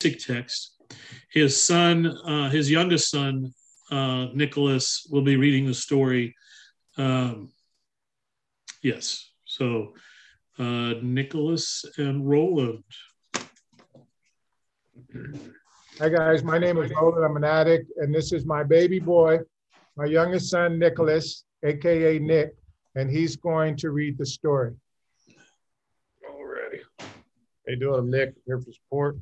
text. His son, his youngest son, Nicholas, will be reading the story. Yes. So Nicholas and Roland. Hi guys, my name is Roland. I'm an addict, and this is my baby boy, my youngest son, Nicholas, AKA Nick, and he's going to read the story. Alrighty. How you doing? I'm Nick, here for support.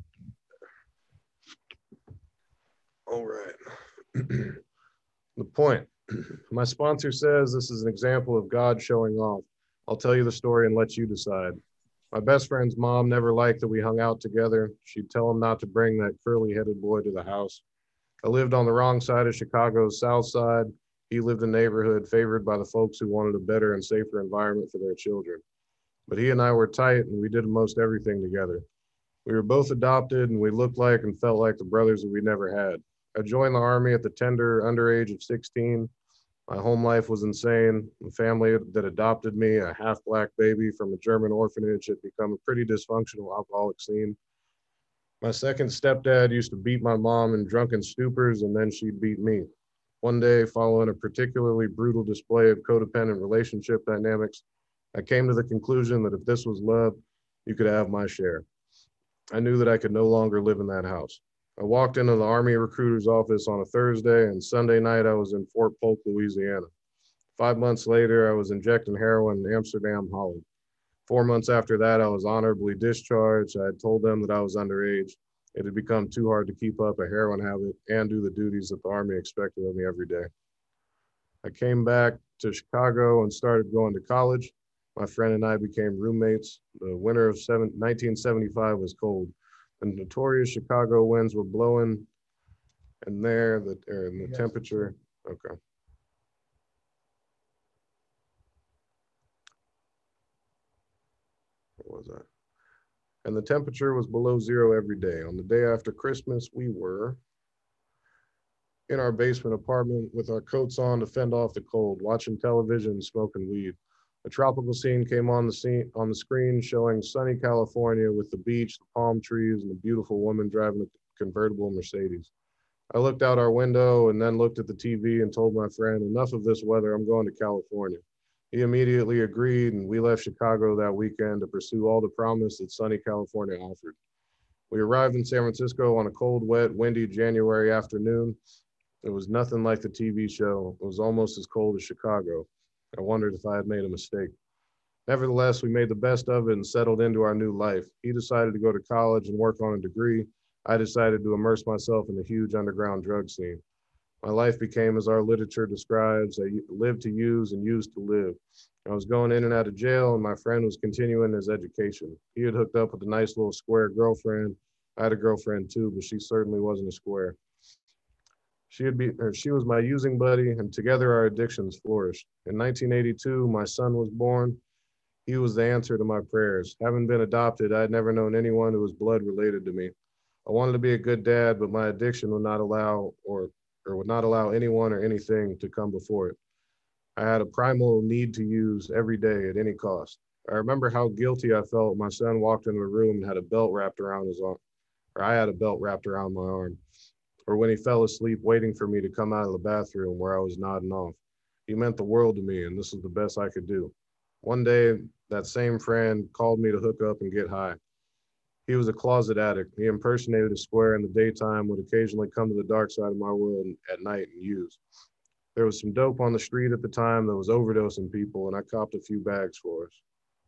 All right. The point. My sponsor says this is an example of God showing off. I'll tell you the story and let you decide. My best friend's mom never liked that we hung out together. She'd tell him not to bring that curly-headed boy to the house. I lived on the wrong side of Chicago's South Side. He lived in a neighborhood favored by the folks who wanted a better and safer environment for their children. But he and I were tight, and we did most everything together. We were both adopted, and we looked like and felt like the brothers that we never had. I joined the Army at the tender underage of 16. My home life was insane. The family that adopted me, a half-black baby from a German orphanage, had become a pretty dysfunctional alcoholic scene. My second stepdad used to beat my mom in drunken stupors, and then she'd beat me. One day, following a particularly brutal display of codependent relationship dynamics, I came to the conclusion that if this was love, you could have my share. I knew that I could no longer live in that house. I walked into the Army recruiter's office on a Thursday, and Sunday night I was in Fort Polk, Louisiana. 5 months later, I was injecting heroin in Amsterdam, Holland. 4 months after that, I was honorably discharged. I had told them that I was underage. It had become too hard to keep up a heroin habit and do the duties that the Army expected of me every day. I came back to Chicago and started going to college. My friend and I became roommates. The winter of 1975 was cold. The notorious Chicago winds were blowing, and the temperature, okay. What was that? And the temperature was below zero every day. On the day after Christmas, we were in our basement apartment with our coats on to fend off the cold, watching television and smoking weed. A tropical scene came on the screen showing sunny California with the beach, the palm trees, and a beautiful woman driving a convertible Mercedes. I looked out our window and then looked at the TV and told my friend, enough of this weather, I'm going to California. He immediately agreed, and we left Chicago that weekend to pursue all the promise that sunny California offered. We arrived in San Francisco on a cold, wet, windy January afternoon. It was nothing like the TV show. It was almost as cold as Chicago. I wondered if I had made a mistake. Nevertheless, we made the best of it and settled into our new life. He decided to go to college and work on a degree. I decided to immerse myself in the huge underground drug scene. My life became, as our literature describes, I lived to use and used to live. I was going in and out of jail, and my friend was continuing his education. He had hooked up with a nice little square girlfriend. I had a girlfriend too, but she certainly wasn't a square. She was my using buddy, and together our addictions flourished. In 1982, my son was born. He was the answer to my prayers. Having been adopted, I had never known anyone who was blood related to me. I wanted to be a good dad, but my addiction would not allow would not allow anyone or anything to come before it. I had a primal need to use every day at any cost. I remember how guilty I felt when my son walked into the room and had a belt wrapped around his arm, or I had a belt wrapped around my arm. Or when he fell asleep waiting for me to come out of the bathroom where I was nodding off. He meant the world to me, and this was the best I could do. One day, that same friend called me to hook up and get high. He was a closet addict. He impersonated a square in the daytime, would occasionally come to the dark side of my world at night and use. There was some dope on the street at the time that was overdosing people, and I copped a few bags for us.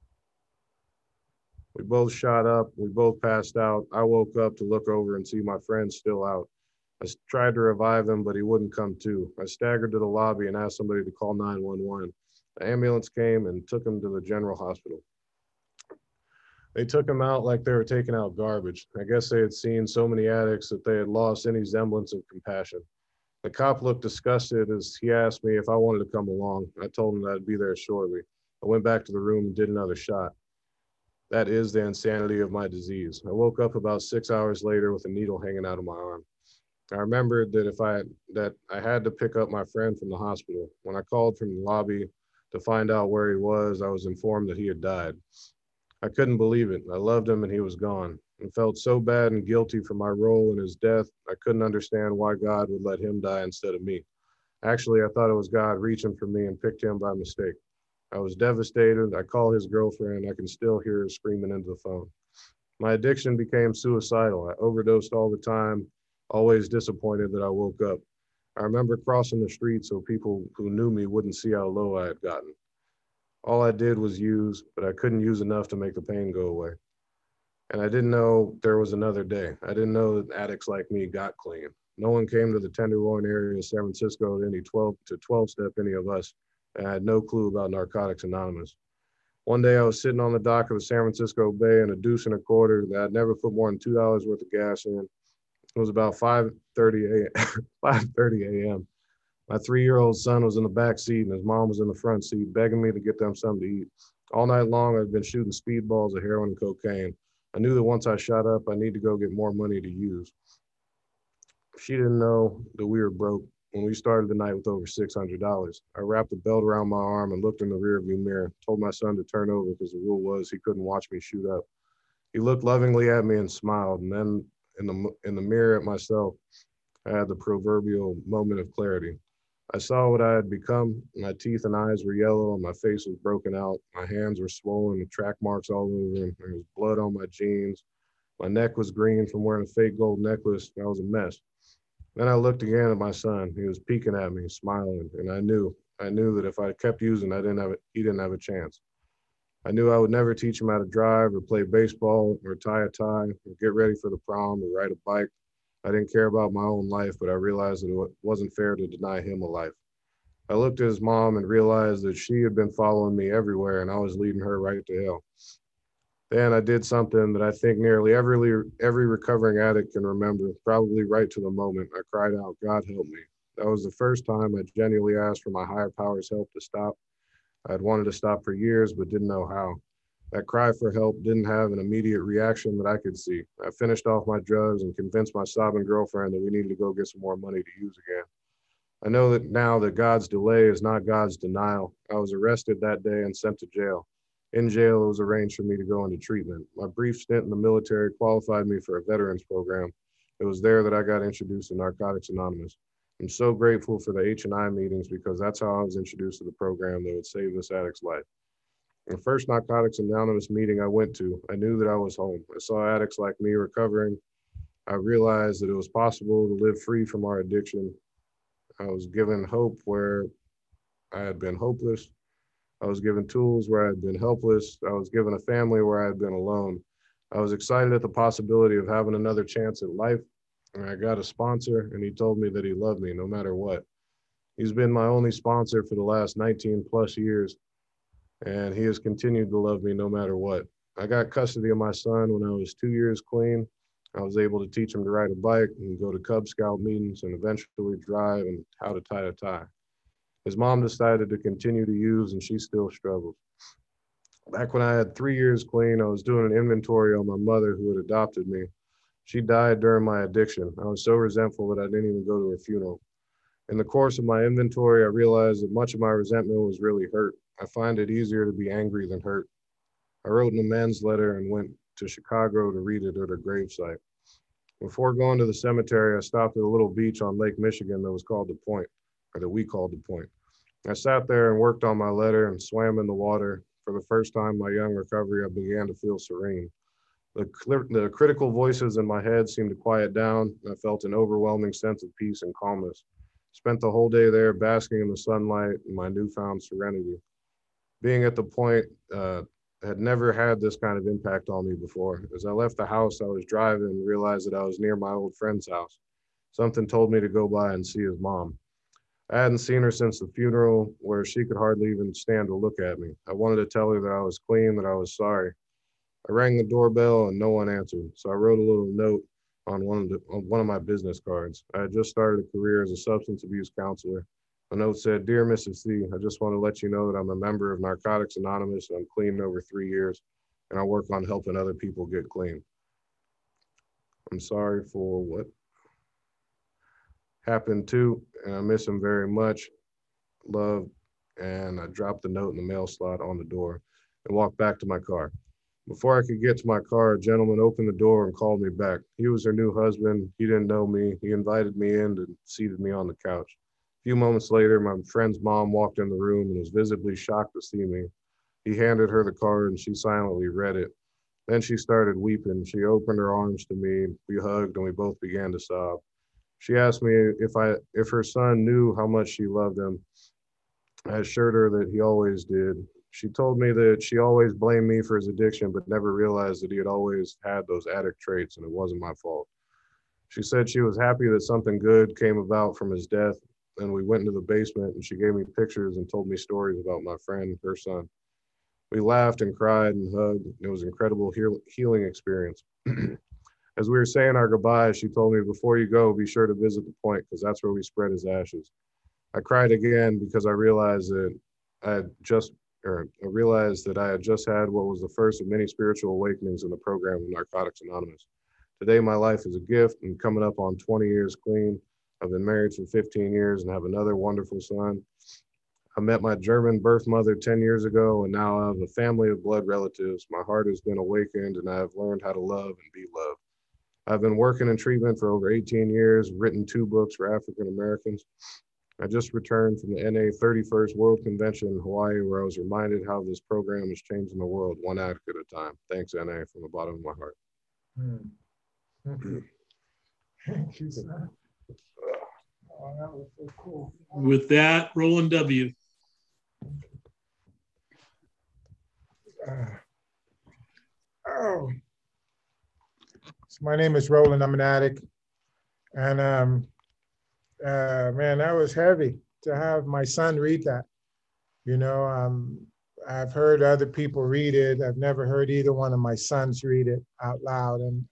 We both shot up. We both passed out. I woke up to look over and see my friend still out. I tried to revive him, but he wouldn't come to. I staggered to the lobby and asked somebody to call 911. The ambulance came and took him to the general hospital. They took him out like they were taking out garbage. I guess they had seen so many addicts that they had lost any semblance of compassion. The cop looked disgusted as he asked me if I wanted to come along. I told him that I'd be there shortly. I went back to the room and did another shot. That is the insanity of my disease. I woke up about 6 hours later with a needle hanging out of my arm. I remembered that I had to pick up my friend from the hospital. When I called from the lobby to find out where he was, I was informed that he had died. I couldn't believe it. I loved him and he was gone, and felt so bad and guilty for my role in his death. I couldn't understand why God would let him die instead of me. Actually, I thought it was God reaching for me and picked him by mistake. I was devastated. I called his girlfriend. I can still hear her screaming into the phone. My addiction became suicidal. I overdosed all the time, always disappointed that I woke up. I remember crossing the street so people who knew me wouldn't see how low I had gotten. All I did was use, but I couldn't use enough to make the pain go away. And I didn't know there was another day. I didn't know that addicts like me got clean. No one came to the Tenderloin area of San Francisco at any 12 step any of us, and I had no clue about Narcotics Anonymous. One day I was sitting on the dock of the San Francisco Bay in a deuce and a quarter that I'd never put more than $2 worth of gas in. It was about 5:30 a.m. 5:30 a.m. My 3-year-old son was in the back seat and his mom was in the front seat begging me to get them something to eat. All night long, I'd been shooting speedballs of heroin and cocaine. I knew that once I shot up, I need to go get more money to use. She didn't know that we were broke when we started the night with over $600. I wrapped the belt around my arm and looked in the rearview mirror, told my son to turn over because the rule was he couldn't watch me shoot up. He looked lovingly at me and smiled, and then in the mirror at myself, I had the proverbial moment of clarity. I saw what I had become. My teeth and eyes were yellow, and my face was broken out. My hands were swollen with track marks all over, and there was blood on my jeans. My neck was green from wearing a fake gold necklace. I was a mess. Then I looked again at my son. He was peeking at me, smiling, and I knew that if I kept using, he didn't have a chance. I knew I would never teach him how to drive or play baseball or tie a tie or get ready for the prom or ride a bike. I didn't care about my own life, but I realized that it wasn't fair to deny him a life. I looked at his mom and realized that she had been following me everywhere and I was leading her right to hell. Then I did something that I think nearly every recovering addict can remember, probably right to the moment. I cried out, God help me. That was the first time I genuinely asked for my higher power's help to stop. I'd wanted to stop for years, but didn't know how. That cry for help didn't have an immediate reaction that I could see. I finished off my drugs and convinced my sobbing girlfriend that we needed to go get some more money to use again. I know that now that God's delay is not God's denial. I was arrested that day and sent to jail. In jail, it was arranged for me to go into treatment. My brief stint in the military qualified me for a veterans program. It was there that I got introduced to Narcotics Anonymous. I'm so grateful for the H&I meetings because that's how I was introduced to the program that would save this addict's life. The first Narcotics Anonymous meeting I went to, I knew that I was home. I saw addicts like me recovering. I realized that it was possible to live free from our addiction. I was given hope where I had been hopeless. I was given tools where I had been helpless. I was given a family where I had been alone. I was excited at the possibility of having another chance at life. And I got a sponsor, and he told me that he loved me no matter what. He's been my only sponsor for the last 19 plus years, and he has continued to love me no matter what. I got custody of my son when I was 2 years clean. I was able to teach him to ride a bike and go to Cub Scout meetings and eventually drive and how to tie a tie. His mom decided to continue to use, and she still struggles. Back when I had 3 years clean, I was doing an inventory on my mother who had adopted me. She died during my addiction. I was so resentful that I didn't even go to her funeral. In the course of my inventory, I realized that much of my resentment was really hurt. I find it easier to be angry than hurt. I wrote an amends letter and went to Chicago to read it at her gravesite. Before going to the cemetery, I stopped at a little beach on Lake Michigan that was called the Point, or that we called the Point. I sat there and worked on my letter and swam in the water. For the first time in my young recovery, I began to feel serene. The critical voices in my head seemed to quiet down. I felt an overwhelming sense of peace and calmness. Spent the whole day there basking in the sunlight and my newfound serenity. Being at the Point had never had this kind of impact on me before. As I left the house, I was driving and realized that I was near my old friend's house. Something told me to go by and see his mom. I hadn't seen her since the funeral, where she could hardly even stand to look at me. I wanted to tell her that I was clean, that I was sorry. I rang the doorbell and no one answered, so I wrote a little note on one of my business cards. I had just started a career as a substance abuse counselor. The note said, "Dear Mrs. C, I just want to let you know that I'm a member of Narcotics Anonymous and I'm clean over 3 years, and I work on helping other people get clean. I'm sorry for what happened to, and I miss him very much. Love." And I dropped the note in the mail slot on the door and walked back to my car. Before I could get to my car, a gentleman opened the door and called me back. He was her new husband. He didn't know me. He invited me in and seated me on the couch. A few moments later, my friend's mom walked in the room and was visibly shocked to see me. He handed her the card and she silently read it. Then she started weeping. She opened her arms to me. We hugged and we both began to sob. She asked me if her son knew how much she loved him. I assured her that he always did. She told me that she always blamed me for his addiction, but never realized that he had always had those addict traits and it wasn't my fault. She said she was happy that something good came about from his death. And we went into the basement and she gave me pictures and told me stories about my friend, her son. We laughed and cried and hugged. It was an incredible healing experience. As we were saying our goodbyes, she told me, before you go, be sure to visit the point because that's where we spread his ashes. I cried again because I realized that I had just had what was the first of many spiritual awakenings in the program of Narcotics Anonymous. Today, my life is a gift and coming up on 20 years clean. I've been married for 15 years and have another wonderful son. I met my German birth mother 10 years ago, and now I have a family of blood relatives. My heart has been awakened, and I have learned how to love and be loved. I've been working in treatment for over 18 years, written 2 books for African Americans. I just returned from the NA 31st World Convention in Hawaii, where I was reminded how this program is changing the world one act at a time. Thanks, NA, from the bottom of my heart. Thank you, sir. Oh, that was so cool. With that, Roland W. So my name is Roland. I'm an addict. And man, that was heavy to have my son read that. You know, I've heard other people read it. I've never heard either one of my sons read it out loud. And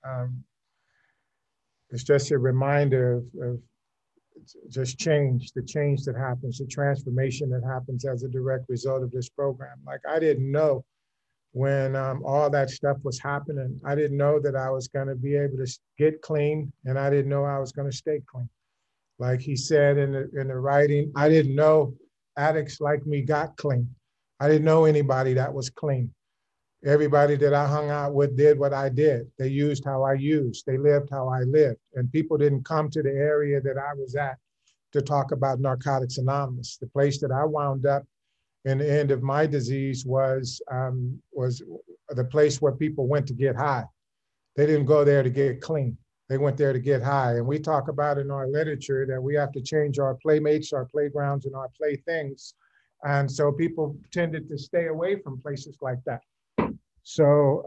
it's just a reminder of just the change that happens, the transformation that happens as a direct result of this program. Like, I didn't know when all that stuff was happening. I didn't know that I was going to be able to get clean, and I didn't know I was going to stay clean. Like he said in the writing, I didn't know addicts like me got clean. I didn't know anybody that was clean. Everybody that I hung out with did what I did. They used how I used. They lived how I lived. And people didn't come to the area that I was at to talk about Narcotics Anonymous. The place that I wound up in the end of my disease was the place where people went to get high. They didn't go there to get clean. They went there to get high. And we talk about in our literature that we have to change our playmates, our playgrounds, and our playthings. And so people tended to stay away from places like that. So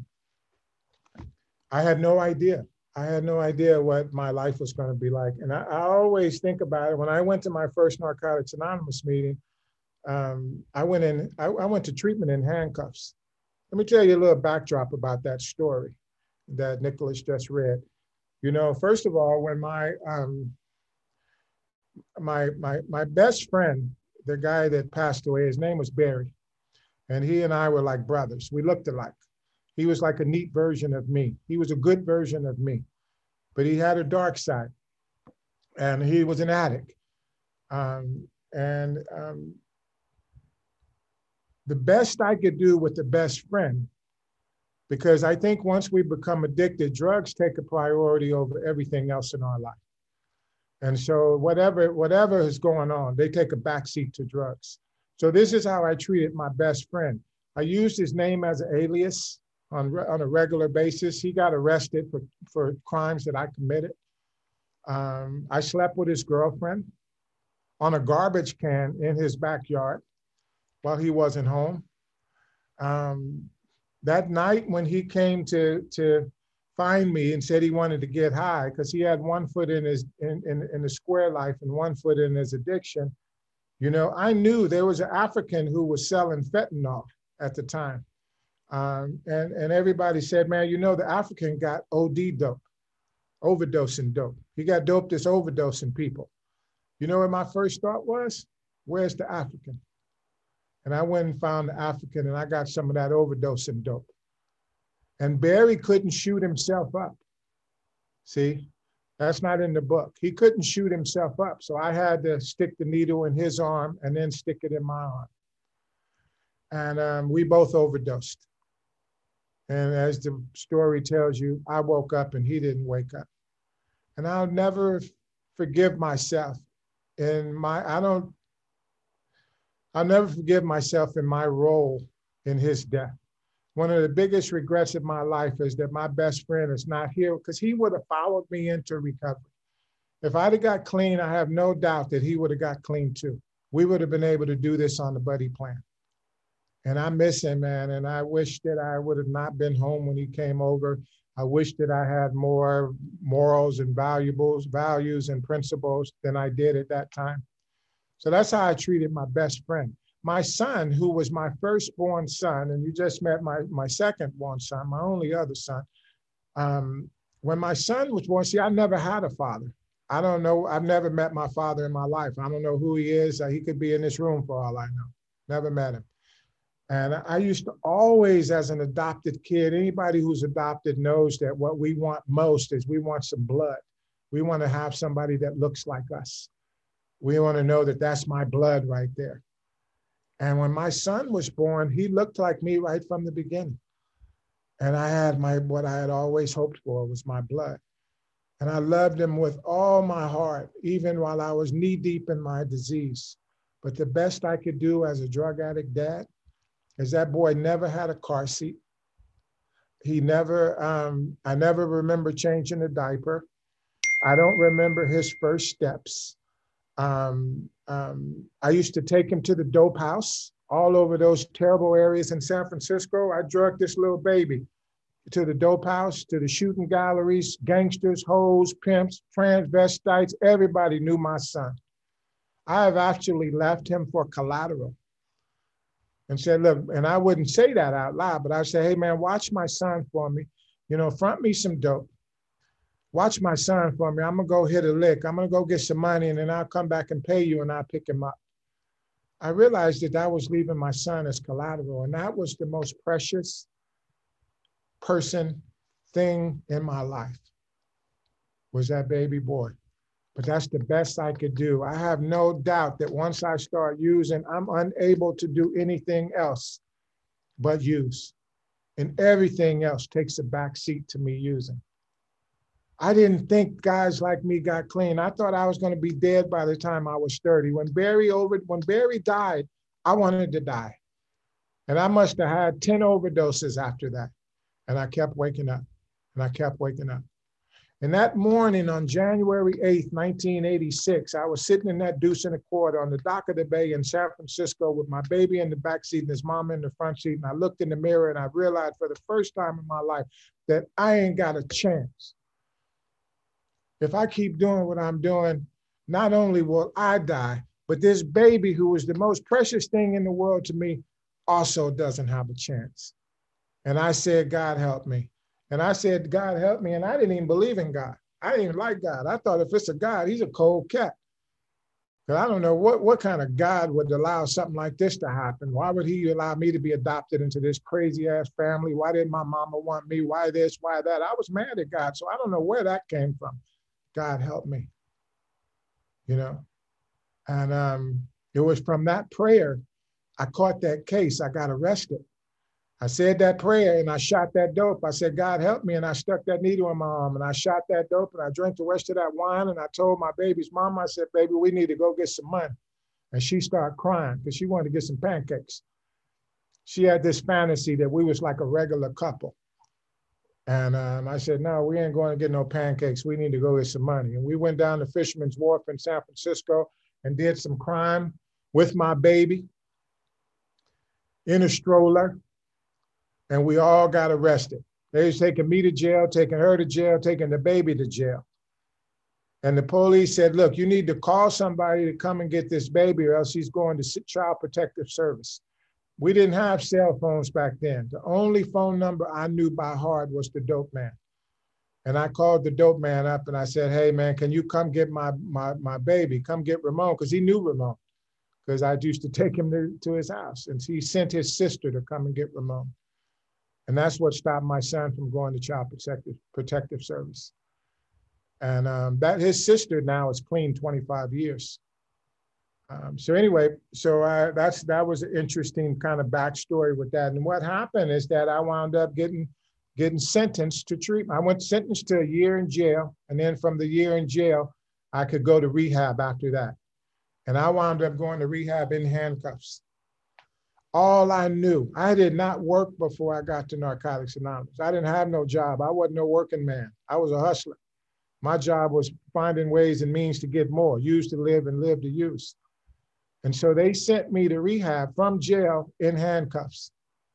I had no idea. I had no idea what my life was going to be like. And I always think about it. When I went to my first Narcotics Anonymous meeting, I went to treatment in handcuffs. Let me tell you a little backdrop about that story that Nicholas just read. You know, first of all, when my best friend, the guy that passed away, his name was Barry. And he and I were like brothers. We looked alike. He was like a neat version of me. He was a good version of me, but he had a dark side, and he was an addict. The best I could do with the best friend, because I think once we become addicted, drugs take a priority over everything else in our life. And so whatever is going on, they take a backseat to drugs. So this is how I treated my best friend. I used his name as an alias on a regular basis. He got arrested for crimes that I committed. I slept with his girlfriend on a garbage can in his backyard while he wasn't home. That night when he came to find me and said he wanted to get high because he had one foot in the square life and one foot in his addiction, you know, I knew there was an African who was selling fentanyl at the time. And everybody said, man, you know, the African got OD dope, overdosing dope. He got dope that's overdosing people. You know what my first thought was? Where's the African? And I went and found the African and I got some of that overdosing dope. And Barry couldn't shoot himself up. See? That's not in the book. He couldn't shoot himself up. So I had to stick the needle in his arm and then stick it in my arm. And we both overdosed. And as the story tells you, I woke up and he didn't wake up. And I'll never forgive myself I'll never forgive myself in my role in his death. One of the biggest regrets of my life is that my best friend is not here, because he would have followed me into recovery. If I'd have got clean, I have no doubt that he would have got clean too. We would have been able to do this on the buddy plan. And I miss him, man. And I wish that I would have not been home when he came over. I wish that I had more morals and values and principles than I did at that time. So that's how I treated my best friend. My son, who was my firstborn son, and you just met my second-born son, my only other son. When my son was born, see, I never had a father. I don't know. I've never met my father in my life. I don't know who he is. He could be in this room for all I know. Never met him. And I used to always, as an adopted kid, anybody who's adopted knows that what we want most is we want some blood. We want to have somebody that looks like us. We want to know that that's my blood right there. And when my son was born, he looked like me right from the beginning. And I had what I had always hoped for was my blood. And I loved him with all my heart, even while I was knee deep in my disease. But the best I could do as a drug addict dad is that boy never had a car seat. I never remember changing a diaper. I don't remember his first steps. I used to take him to the dope house all over those terrible areas in San Francisco. I drugged this little baby to the dope house, to the shooting galleries, gangsters, hoes, pimps, transvestites. Everybody knew my son. I have actually left him for collateral and said, look, and I wouldn't say that out loud, but I'd say, hey man, watch my son for me. Front me some dope. Watch my son for me. I'm gonna go hit a lick. I'm gonna go get some money and then I'll come back and pay you and I'll pick him up. I realized that I was leaving my son as collateral, and that was the most precious thing in my life, was that baby boy. But that's the best I could do. I have no doubt that once I start using, I'm unable to do anything else but use. And everything else takes a back seat to me using. I didn't think guys like me got clean. I thought I was going to be dead by the time I was 30. When Barry died, I wanted to die. And I must have had 10 overdoses after that. And I kept waking up, and I kept waking up. And that morning on January 8th, 1986, I was sitting in that Deuce and a Quarter on the dock of the bay in San Francisco with my baby in the back seat and his mom in the front seat. And I looked in the mirror and I realized for the first time in my life that I ain't got a chance. If I keep doing what I'm doing, not only will I die, but this baby who is the most precious thing in the world to me also doesn't have a chance. And I said, God help me. And I said, God help me. And I didn't even believe in God. I didn't even like God. I thought if it's a God, he's a cold cat. Because I don't know what kind of God would allow something like this to happen. Why would he allow me to be adopted into this crazy ass family? Why didn't my mama want me? Why this, why that? I was mad at God. So I don't know where that came from. God help me, And it was from that prayer, I caught that case. I got arrested. I said that prayer and I shot that dope. I said, God help me. And I stuck that needle in my arm and I shot that dope and I drank the rest of that wine. And I told my baby's mom, I said, baby, we need to go get some money. And she started crying because she wanted to get some pancakes. She had this fantasy that we was like a regular couple. And I said, no, we ain't going to get no pancakes. We need to go get some money. And we went down to Fisherman's Wharf in San Francisco and did some crime with my baby in a stroller. And we all got arrested. They was taking me to jail, taking her to jail, taking the baby to jail. And the police said, look, you need to call somebody to come and get this baby or else he's going to Child Protective Service. We didn't have cell phones back then. The only phone number I knew by heart was the dope man. And I called the dope man up and I said, hey man, can you come get my baby? Come get Ramon, because he knew Ramon, because I used to take him to his house. And he sent his sister to come and get Ramon. And that's what stopped my son from going to Child Protective Service. And that his sister now is clean 25 years. So anyway, that was an interesting kind of backstory with that. And what happened is that I wound up getting getting sentenced to treatment. I went sentenced to a year in jail. And then from the year in jail, I could go to rehab after that. And I wound up going to rehab in handcuffs. All I knew, I did not work before I got to Narcotics Anonymous. I didn't have no job. I wasn't no working man. I was a hustler. My job was finding ways and means to get more, use to live and live to use. And so they sent me to rehab from jail in handcuffs.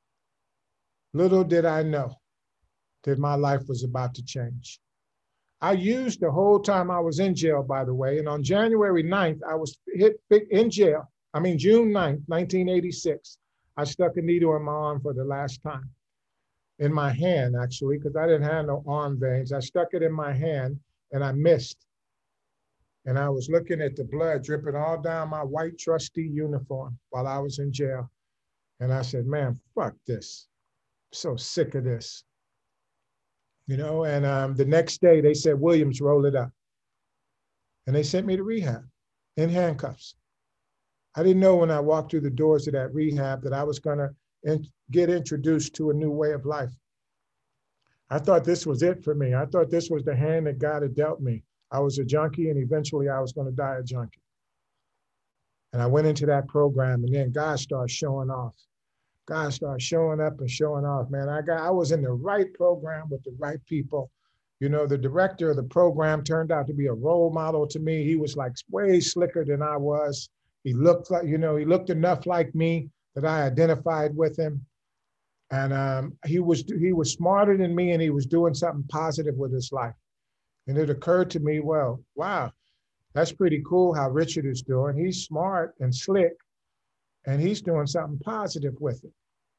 Little did I know that my life was about to change. I used the whole time I was in jail, by the way, and on January 9th, I was hit in jail. June 9th, 1986, I stuck a needle in my arm for the last time. In my hand, actually, because I didn't have no arm veins. I stuck it in my hand and I missed. And I was looking at the blood dripping all down my white trustee uniform while I was in jail. And I said, man, fuck this. I'm so sick of this. You know, and the next day they said, Williams, roll it up. And they sent me to rehab in handcuffs. I didn't know when I walked through the doors of that rehab that I was gonna get introduced to a new way of life. I thought this was it for me. I thought this was the hand that God had dealt me. I was a junkie and eventually I was gonna die a junkie. And I went into that program and then God started showing off. God started showing up and showing off, man. I was in the right program with the right people. You know, the director of the program turned out to be a role model to me. He was like way slicker than I was. He looked like, you know, he looked enough like me that I identified with him. And he was smarter than me and he was doing something positive with his life. And it occurred to me, well, wow, that's pretty cool how Richard is doing. He's smart and slick and he's doing something positive with it.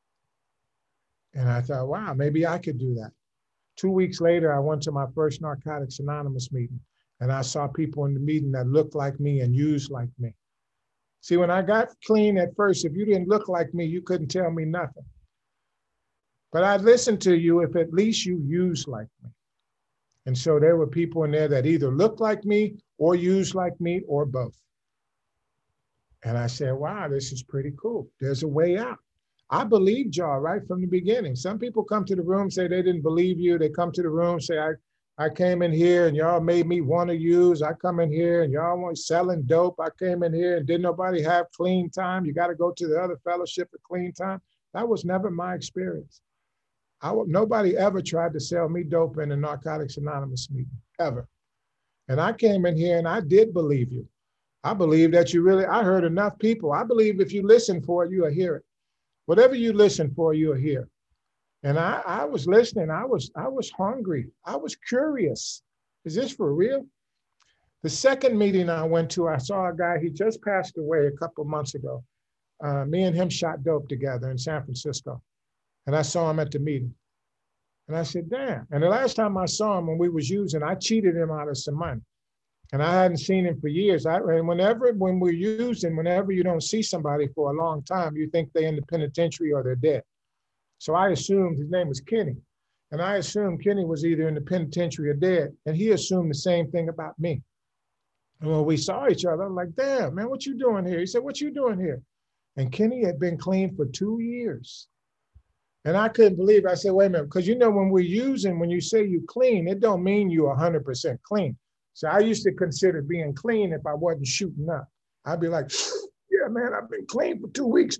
And I thought, wow, maybe I could do that. 2 weeks later, I went to my first Narcotics Anonymous meeting and I saw people in the meeting that looked like me and used like me. See, when I got clean at first, if you didn't look like me, you couldn't tell me nothing. But I'd listen to you if at least you used like me. And so there were people in there that either looked like me or used like me or both. And I said, wow, this is pretty cool. There's a way out. I believed y'all right from the beginning. Some people come to the room, say they didn't believe you. They come to the room, say, I came in here and y'all made me want to use. I come in here and y'all want selling dope. I came in here and didn't nobody have clean time. You got to go to the other fellowship for clean time. That was never my experience. Nobody ever tried to sell me dope in a Narcotics Anonymous meeting, ever. And I came in here and I did believe you. I believe that I heard enough people. I believe if you listen for it, you'll hear it. Whatever you listen for, you'll hear. And I was listening. I was hungry. I was curious. Is this for real? The second meeting I went to, I saw a guy, he just passed away a couple of months ago. Me and him shot dope together in San Francisco. And I saw him at the meeting. And I said, damn. And the last time I saw him when we was using, I cheated him out of some money. And I hadn't seen him for years. When we're using, whenever you don't see somebody for a long time, you think they're in the penitentiary or they're dead. So I assumed his name was Kenny. And I assumed Kenny was either in the penitentiary or dead. And he assumed the same thing about me. And when we saw each other, I'm like, damn, man, what you doing here? He said, what you doing here? And Kenny had been clean for 2 years. And I couldn't believe it. I said, wait a minute, because you know, when you say you clean, it don't mean you 100% clean. So I used to consider being clean if I wasn't shooting up. I'd be like, yeah, man, I've been clean for 2 weeks.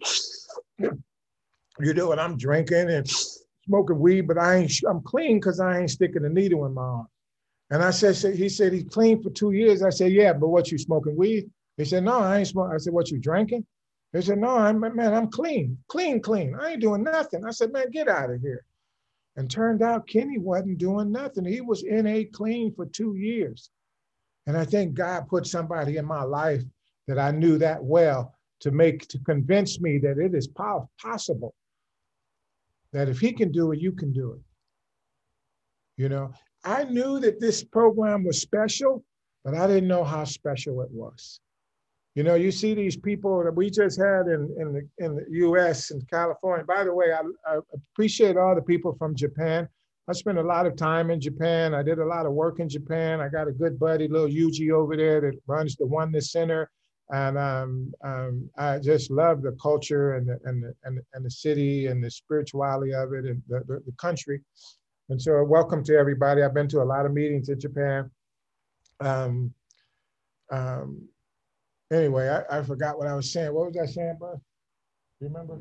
You know what? I'm drinking and smoking weed, but I'm clean because I ain't sticking a needle in my arm. And he said he's clean for 2 years. I said, yeah, but what, you smoking weed? He said, no, I ain't smoking. I said, what, you drinking? He said, no, I'm clean. I ain't doing nothing. I said, man, get out of here. And turned out Kenny wasn't doing nothing. He was NA clean for 2 years. And I think God put somebody in my life that I knew that well to convince me that it is possible, that if he can do it, you can do it. You know, I knew that this program was special, but I didn't know how special it was. You know, you see these people that we just had in the US and California. By the way, I appreciate all the people from Japan. I spent a lot of time in Japan. I did a lot of work in Japan. I got a good buddy, little Yuji over there that runs the Oneness Center. And I just love the culture and the city and the spirituality of it and the country. And so welcome to everybody. I've been to a lot of meetings in Japan. Anyway, I forgot what I was saying. What was I saying, bro? You remember?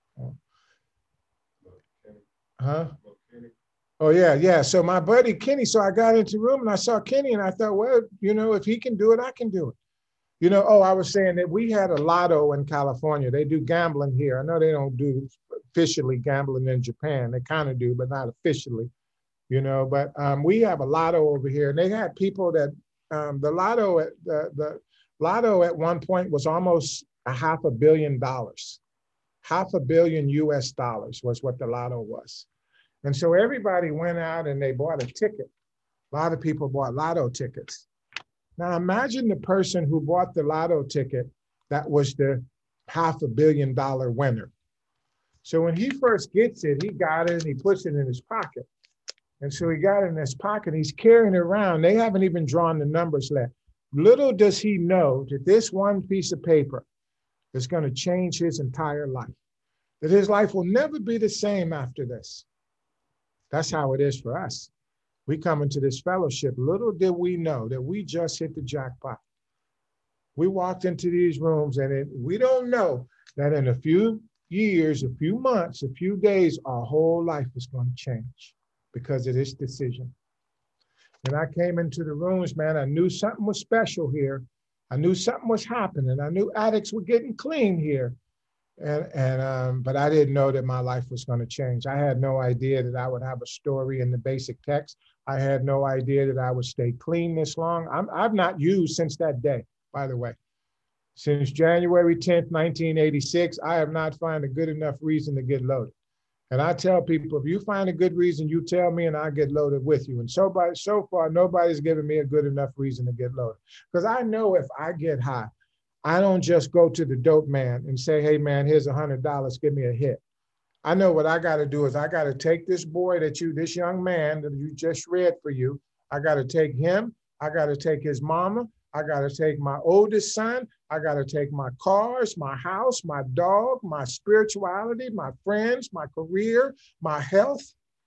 Huh? Oh, yeah. So my buddy Kenny, so I got into the room and I saw Kenny and I thought, well, if he can do it, I can do it. I was saying that we had a lotto in California. They do gambling here. I know they don't do officially gambling in Japan. They kind of do, but not officially, but we have a lotto over here. And they had people that the lotto at one point was almost $500 million. $500 million US was what the lotto was. And so everybody went out and they bought a ticket. A lot of people bought lotto tickets. Now imagine the person who bought the lotto ticket that was the $500 million winner. So when he first gets it, he got it and he puts it in his pocket. And so he got it in his pocket, he's carrying it around. They haven't even drawn the numbers yet. Little does he know that this one piece of paper is going to change his entire life, that his life will never be the same after this. That's how it is for us. We come into this fellowship, little did we know that we just hit the jackpot. We walked into these rooms and we don't know that in a few years, a few months, a few days, our whole life is going to change because of this decision. When I came into the rooms, man, I knew something was special here. I knew something was happening. I knew addicts were getting clean here. But I didn't know that my life was going to change. I had no idea that I would have a story in the basic text. I had no idea that I would stay clean this long. I've not used since that day, by the way. Since January 10th, 1986, I have not found a good enough reason to get loaded. And I tell people, if you find a good reason, you tell me and I'll get loaded with you. And so far, nobody's given me a good enough reason to get loaded. Because I know if I get high, I don't just go to the dope man and say, hey, man, here's $100, give me a hit. I know what I got to do is I got to take this boy this young man that you just read for you, I got to take him, I got to take his mama, I got to take my oldest son, I got to take my cars, my house, my dog, my spirituality, my friends, my career, my health,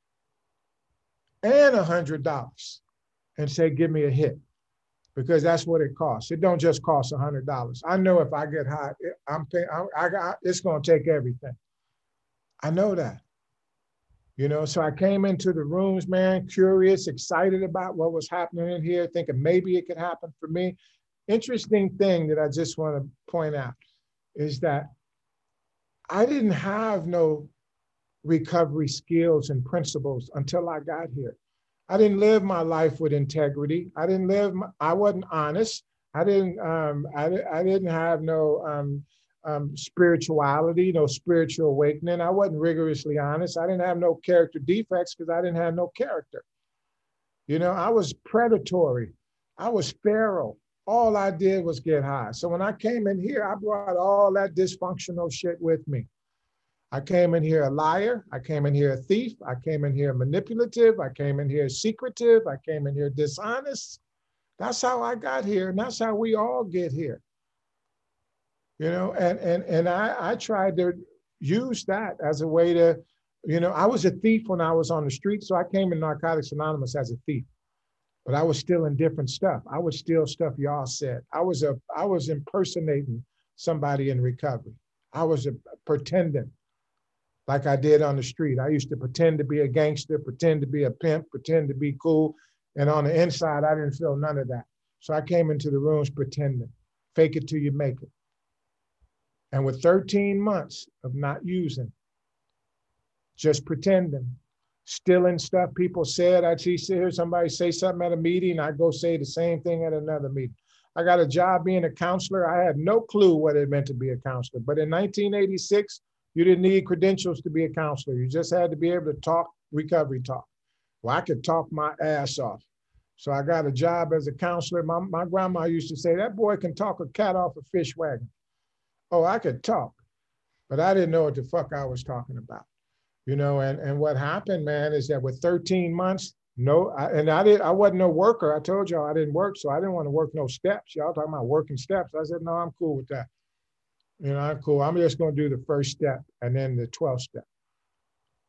and $100 and say, give me a hit. Because that's what it costs. It don't just cost $100. I know if I get high, it's going to take everything. I know that. So I came into the rooms, man, curious, excited about what was happening in here, thinking maybe it could happen for me. Interesting thing that I just want to point out is that I didn't have no recovery skills and principles until I got here. I didn't live my life with integrity. I wasn't honest. I didn't have no spirituality, no spiritual awakening. I wasn't rigorously honest. I didn't have no character defects because I didn't have no character. I was predatory. I was feral. All I did was get high. So when I came in here, I brought all that dysfunctional shit with me. I came in here a liar. I came in here a thief. I came in here manipulative. I came in here secretive. I came in here dishonest. That's how I got here. And that's how we all get here. And I tried to use that as a way to, I was a thief when I was on the street. So I came in Narcotics Anonymous as a thief, but I was stealing different stuff. I would steal stuff y'all said. I was impersonating somebody in recovery. I was pretending. Like I did on the street. I used to pretend to be a gangster, pretend to be a pimp, pretend to be cool. And on the inside, I didn't feel none of that. So I came into the rooms pretending, fake it till you make it. And with 13 months of not using, just pretending, stealing stuff people said, I'd hear somebody say something at a meeting, I'd go say the same thing at another meeting. I got a job being a counselor. I had no clue what it meant to be a counselor. But in 1986, you didn't need credentials to be a counselor. You just had to be able to talk recovery talk. Well, I could talk my ass off. So I got a job as a counselor. My grandma used to say, that boy can talk a cat off a fish wagon. Oh, I could talk, but I didn't know what the fuck I was talking about. And what happened, man, is that with 13 months, I wasn't no worker. I told y'all I didn't work, so I didn't want to work no steps. Y'all talking about working steps. I said, no, I'm cool with that. I'm cool. I'm just going to do the first step and then the 12th step.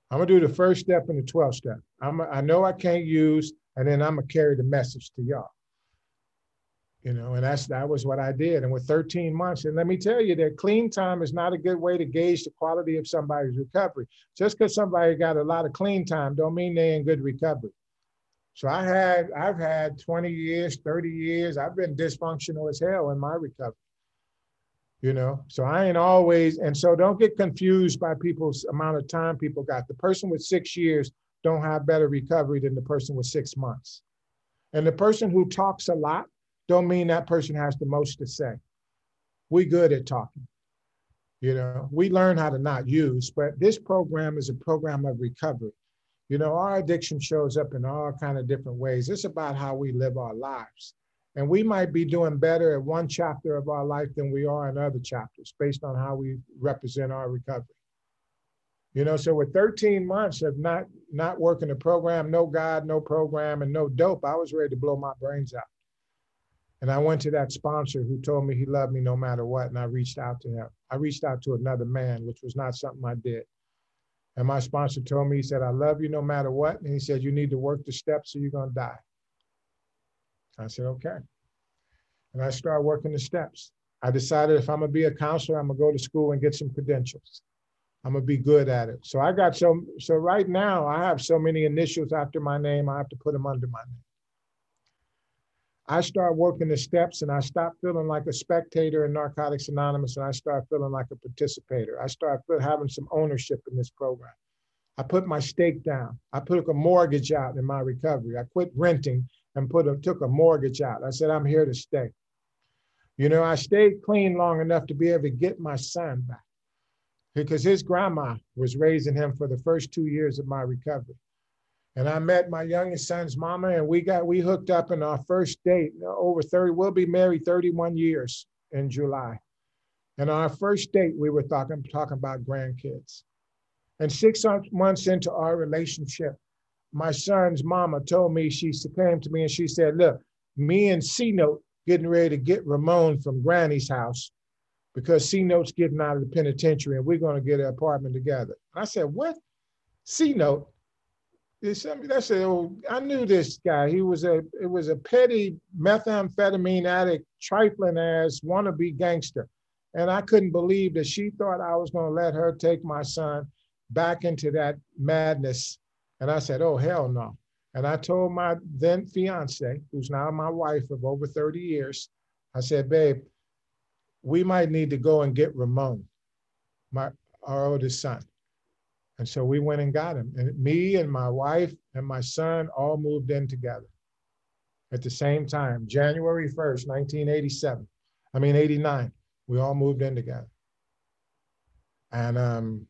I'm gonna do the first step and the 12th step. I know I can't use, and then I'm gonna carry the message to y'all. You know, and that was what I did. And with 13 months, and let me tell you that clean time is not a good way to gauge the quality of somebody's recovery. Just because somebody got a lot of clean time don't mean they're in good recovery. So I've had 20 years, 30 years. I've been dysfunctional as hell in my recovery. You know, so I ain't always, and so don't get confused by people's amount of time people got. The person with 6 years don't have better recovery than the person with 6 months. And the person who talks a lot don't mean that person has the most to say. We good at talking. You know, we learn how to not use, but this program is a program of recovery. You know, our addiction shows up in all kind of different ways. It's about how we live our lives. And we might be doing better at one chapter of our life than we are in other chapters based on how we represent our recovery. You know, so with 13 months of not working the program, no God, no program, and no dope, I was ready to blow my brains out. And I went to that sponsor who told me he loved me no matter what, and I reached out to him. I reached out to another man, which was not something I did. And my sponsor told me, he said, I love you no matter what. And he said, you need to work the steps or you're going to die. I said, okay. And I started working the steps. I decided if I'm going to be a counselor, I'm going to go to school and get some credentials. I'm going to be good at it. So so right now I have so many initials after my name, I have to put them under my name. I started working the steps and I stopped feeling like a spectator in Narcotics Anonymous and I started feeling like a participator. I started having some ownership in this program. I put my stake down. I took a mortgage out in my recovery. I quit renting and took a mortgage out. I said, I'm here to stay. You know, I stayed clean long enough to be able to get my son back because his grandma was raising him for the first 2 years of my recovery. And I met my youngest son's mama and we hooked up in our first date over 30, we'll be married 31 years in July. And our first date, we were talking about grandkids. And 6 months into our relationship, my son's mama told me, she came to me and she said, look, me and C-Note getting ready to get Ramon from Granny's house because C-Note's getting out of the penitentiary and we're going to get an apartment together. And I said, what? C-Note? I said, oh, I knew this guy. It was a petty methamphetamine addict, trifling ass wannabe gangster. And I couldn't believe that she thought I was going to let her take my son back into that madness. And I said, oh, hell no. And I told my then fiance, who's now my wife of over 30 years, I said, babe, we might need to go and get Ramon, our oldest son. And so we went and got him. And me and my wife and my son all moved in together at the same time, January 1st, 89, we all moved in together. And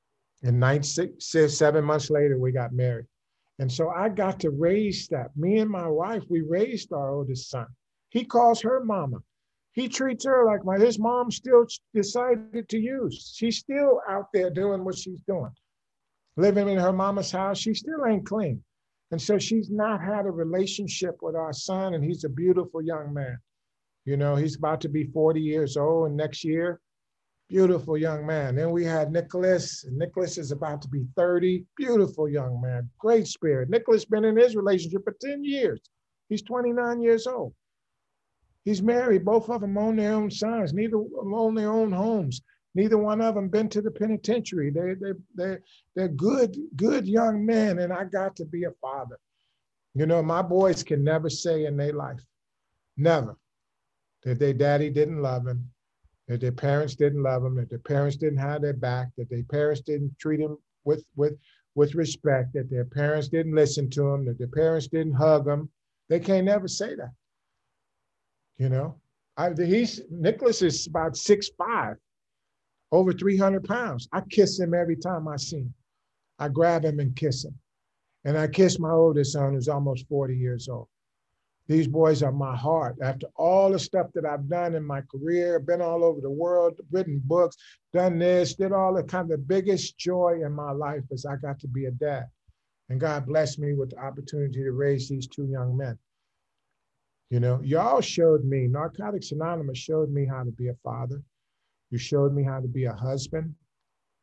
7 months later, we got married. And so I got to raise that. Me and my wife, we raised our oldest son. He calls her mama. He treats her like his mom still decided to use. She's still out there doing what she's doing. Living in her mama's house, she still ain't clean. And so she's not had a relationship with our son, and he's a beautiful young man. You know, he's about to be 40 years old, and next year, beautiful young man. Then we had Nicholas, and Nicholas is about to be 30, beautiful young man, great spirit. Nicholas been in his relationship for 10 years. He's 29 years old. He's married, both of them own their own sons, neither own their own homes. Neither one of them been to the penitentiary. They're good young men, and I got to be a father. You know, my boys can never say in their life, never, that their daddy didn't love them, that their parents didn't love them, that their parents didn't have their back, that their parents didn't treat them with respect, that their parents didn't listen to them, that their parents didn't hug them. They can't never say that. You know, Nicholas is about 6'5". Over 300 pounds. I kiss him every time I see him. I grab him and kiss him. And I kiss my oldest son, who's almost 40 years old. These boys are my heart. After all the stuff that I've done in my career, been all over the world, written books, done this, did all the kind of the biggest joy in my life is I got to be a dad. And God blessed me with the opportunity to raise these 2 young men. You know, y'all showed me, Narcotics Anonymous showed me how to be a father. You showed me how to be a husband.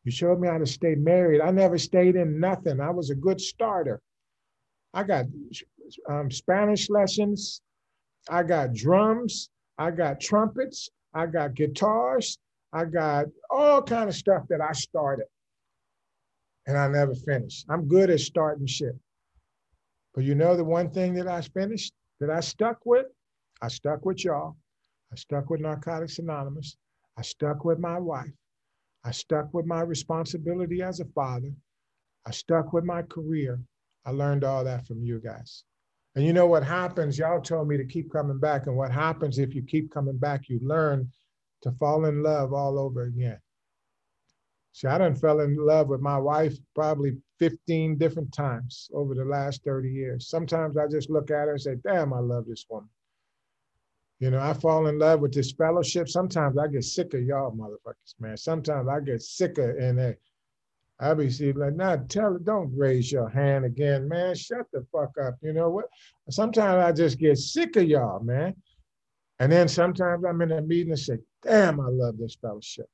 You showed me how to stay married. I never stayed in nothing. I was a good starter. I got Spanish lessons. I got drums. I got trumpets. I got guitars. I got all kind of stuff that I started and I never finished. I'm good at starting shit. But you know the one thing that I finished, that I stuck with? I stuck with y'all. I stuck with Narcotics Anonymous. I stuck with my wife. I stuck with my responsibility as a father. I stuck with my career. I learned all that from you guys. And you know what happens? Y'all told me to keep coming back. And what happens if you keep coming back, you learn to fall in love all over again. See, I done fell in love with my wife probably 15 different times over the last 30 years. Sometimes I just look at her and say, damn, I love this woman. You know, I fall in love with this fellowship. Sometimes I get sick of y'all motherfuckers, man. Sometimes I get sick of NA. I be like, nah, tell her, don't raise your hand again, man. Shut the fuck up. You know what? Sometimes I just get sick of y'all, man. And then sometimes I'm in a meeting and say, damn, I love this fellowship.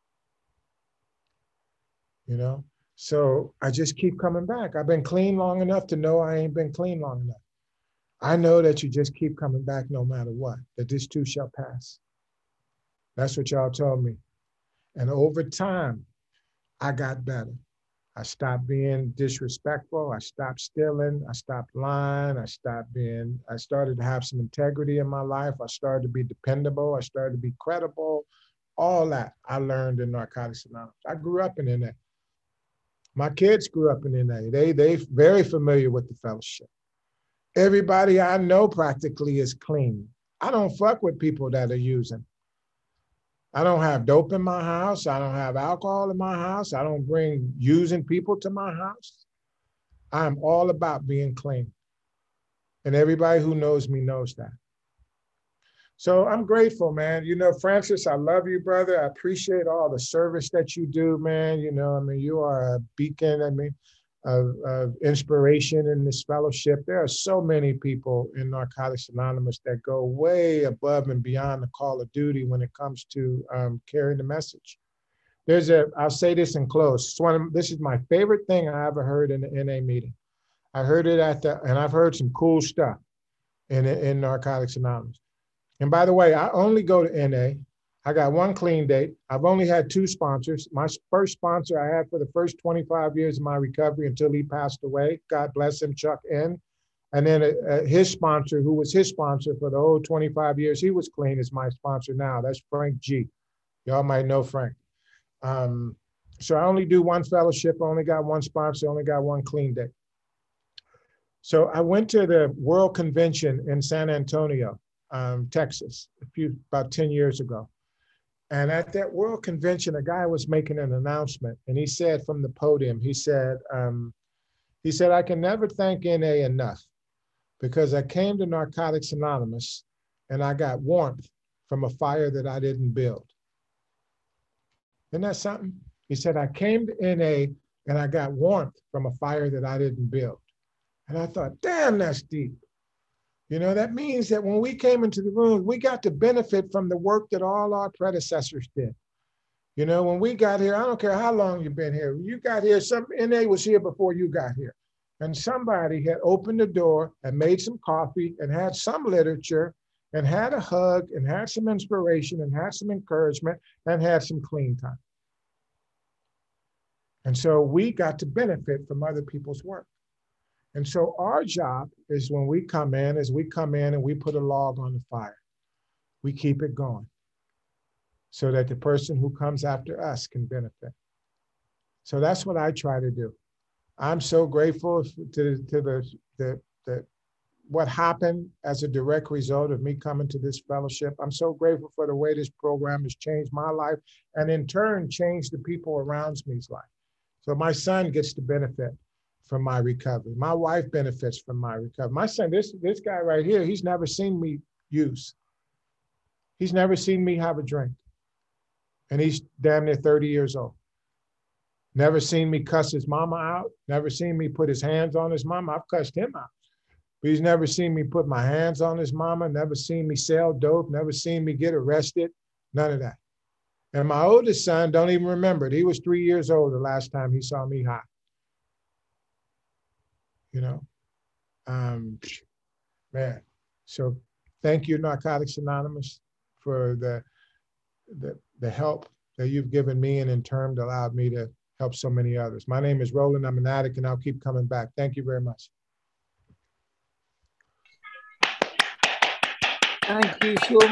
You know? So I just keep coming back. I've been clean long enough to know I ain't been clean long enough. I know that you just keep coming back no matter what, that this too shall pass. That's what y'all told me. And over time, I got better. I stopped being disrespectful. I stopped stealing. I stopped lying. I started to have some integrity in my life. I started to be dependable. I started to be credible. All that I learned in Narcotics Anonymous. I grew up in NA. My kids grew up in NA. They very familiar with the fellowship. Everybody I know practically is clean. I don't fuck with people that are using. I don't have dope in my house. I don't have alcohol in my house. I don't bring using people to my house. I'm all about being clean. And everybody who knows me knows that. So I'm grateful, man. You know, Francis, I love you, brother. I appreciate all the service that you do, man. You know, I mean, you are a beacon, of inspiration in this fellowship. There are so many people in Narcotics Anonymous that go way above and beyond the call of duty when it comes to carrying the message. I'll say this in close. This is my favorite thing I ever heard in the NA meeting. I heard it and I've heard some cool stuff in Narcotics Anonymous. And by the way, I only go to NA. I got one clean date. I've only had 2 sponsors. My first sponsor I had for the first 25 years of my recovery until he passed away. God bless him, Chuck N. And then his sponsor, who was his sponsor for the whole 25 years, he was clean, is my sponsor now. That's Frank G. Y'all might know Frank. So I only do one fellowship. I only got one sponsor. I only got one clean date. So I went to the World Convention in San Antonio, Texas, about 10 years ago. And at that World Convention, a guy was making an announcement, and he said from the podium, he said, I can never thank NA enough because I came to Narcotics Anonymous and I got warmth from a fire that I didn't build. Isn't that something? He said, I came to NA and I got warmth from a fire that I didn't build. And I thought, damn, that's deep. You know, that means that when we came into the room, we got to benefit from the work that all our predecessors did. You know, when we got here, I don't care how long you've been here. You got here, NA was here before you got here. And somebody had opened the door and made some coffee and had some literature and had a hug and had some inspiration and had some encouragement and had some clean time. And so we got to benefit from other people's work. And so our job is when we come in, and we put a log on the fire. We keep it going so that the person who comes after us can benefit. So that's what I try to do. I'm so grateful to what happened as a direct result of me coming to this fellowship. I'm so grateful for the way this program has changed my life and in turn changed the people around me's life. So my son gets to benefit from my recovery. My wife benefits from my recovery. My son, this guy right here, he's never seen me use. He's never seen me have a drink. And he's damn near 30 years old. Never seen me cuss his mama out. Never seen me put his hands on his mama. I've cussed him out. But he's never seen me put my hands on his mama. Never seen me sell dope. Never seen me get arrested. None of that. And my oldest son don't even remember it. He was 3 years old the last time he saw me high. You know, man. So thank you, Narcotics Anonymous, for the help that you've given me, and in turn allowed me to help so many others. My name is Roland. I'm an addict, and I'll keep coming back. Thank you very much. Thank you so much.